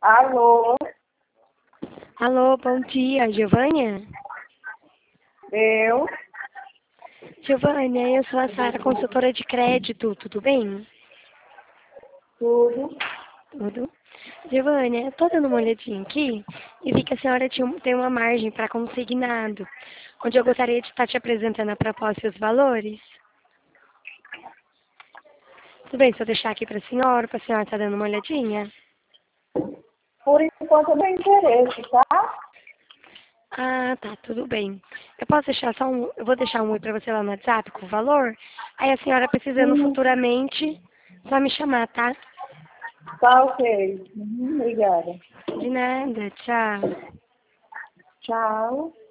Alô, Alô, bom dia, Giovânia? eu? Giovânia, eu sou a Sara, consultora de crédito, tudo bem? Tudo? Tudo. Giovânia, eu tô dando uma olhadinha aqui e vi que a senhora tem uma margem para consignado, onde eu gostaria de estar te apresentando a proposta e os valores. Tudo bem se eu deixar aqui para a senhora estar dando uma olhadinha? Por enquanto eu tenho interesse, tá? Ah, tá, tudo bem. Eu posso deixar eu vou deixar um oi para você lá no WhatsApp com o valor, aí a senhora precisando Sim, futuramente, só me chamar, tá? tá ok. Obrigada. De nada, tchau. Tchau.